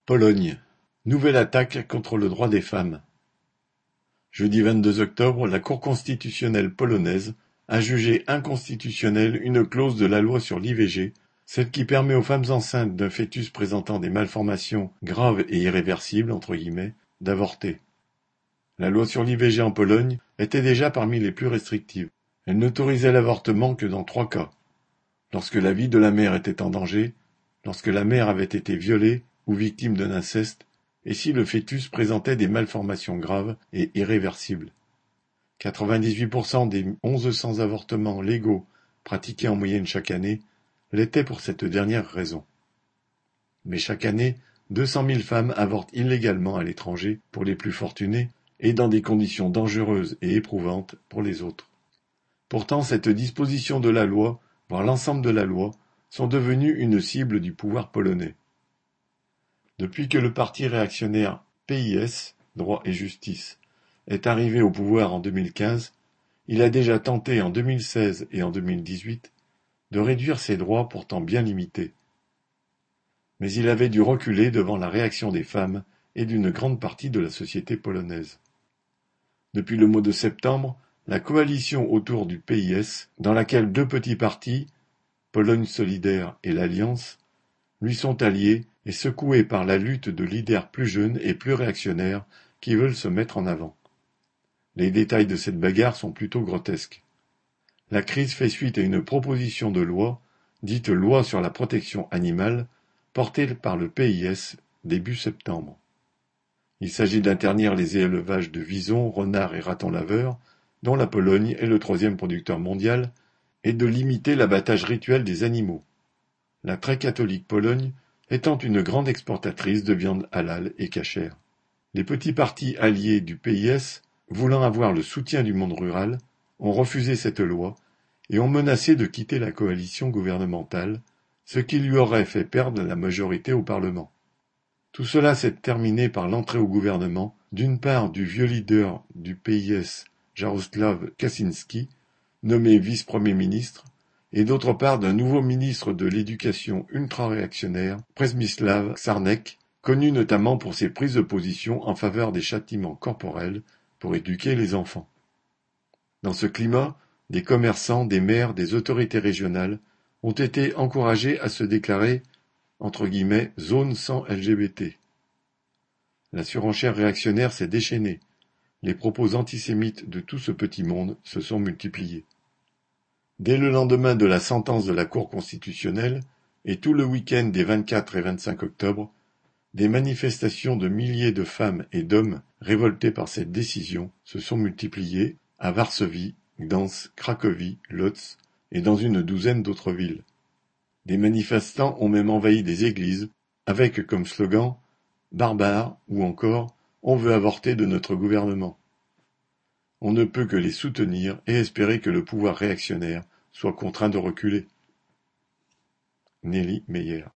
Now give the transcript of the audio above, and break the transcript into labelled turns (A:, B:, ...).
A: Pologne. Nouvelle attaque contre le droit des femmes. Jeudi 22 octobre, la Cour constitutionnelle polonaise a jugé inconstitutionnelle une clause de la loi sur l'IVG, celle qui permet aux femmes enceintes d'un fœtus présentant des malformations graves et irréversibles, entre guillemets, d'avorter. La loi sur l'IVG en Pologne était déjà parmi les plus restrictives. Elle n'autorisait l'avortement que dans 3 cas. Lorsque la vie de la mère était en danger, lorsque la mère avait été violée ou victime d'un inceste, et si le fœtus présentait des malformations graves et irréversibles. 98% des 1100 avortements légaux pratiqués en moyenne chaque année l'étaient pour cette dernière raison. Mais chaque année, 200 000 femmes avortent illégalement à l'étranger pour les plus fortunés et dans des conditions dangereuses et éprouvantes pour les autres. Pourtant, cette disposition de la loi, voire l'ensemble de la loi, sont devenues une cible du pouvoir polonais. Depuis que le parti réactionnaire PiS, Droit et Justice, est arrivé au pouvoir en 2015, il a déjà tenté en 2016 et en 2018 de réduire ses droits pourtant bien limités. Mais il avait dû reculer devant la réaction des femmes et d'une grande partie de la société polonaise. Depuis le mois de septembre, la coalition autour du PiS, dans laquelle 2 petits partis, Pologne solidaire et l'Alliance, lui sont alliés et secoués par la lutte de leaders plus jeunes et plus réactionnaires qui veulent se mettre en avant. Les détails de cette bagarre sont plutôt grotesques. La crise fait suite à une proposition de loi, dite loi sur la protection animale, portée par le PiS début septembre. Il s'agit d'interdire les élevages de visons, renards et ratons laveurs, dont la Pologne est le 3e producteur mondial, et de limiter l'abattage rituel des animaux. La très catholique Pologne étant une grande exportatrice de viande halal et cachère. Les petits partis alliés du PiS, voulant avoir le soutien du monde rural, ont refusé cette loi et ont menacé de quitter la coalition gouvernementale, ce qui lui aurait fait perdre la majorité au Parlement. Tout cela s'est terminé par l'entrée au gouvernement, d'une part du vieux leader du PiS, Jarosław Kaczyński, nommé vice-premier ministre, et d'autre part d'un nouveau ministre de l'Éducation ultra-réactionnaire, Przemysław Czarnek, connu notamment pour ses prises de position en faveur des châtiments corporels pour éduquer les enfants. Dans ce climat, des commerçants, des maires, des autorités régionales ont été encouragés à se déclarer entre guillemets « zone sans LGBT ». La surenchère réactionnaire s'est déchaînée. Les propos antisémites de tout ce petit monde se sont multipliés. Dès le lendemain de la sentence de la Cour constitutionnelle, et tout le week-end des 24 et 25 octobre, des manifestations de milliers de femmes et d'hommes révoltés par cette décision se sont multipliées à Varsovie, Gdansk, Cracovie, Łódź et dans une douzaine d'autres villes. Des manifestants ont même envahi des églises, avec comme slogan « Barbares » ou encore « On veut avorter de notre gouvernement ». On ne peut que les soutenir et espérer que le pouvoir réactionnaire soit contraint de reculer. Nelly Meyer.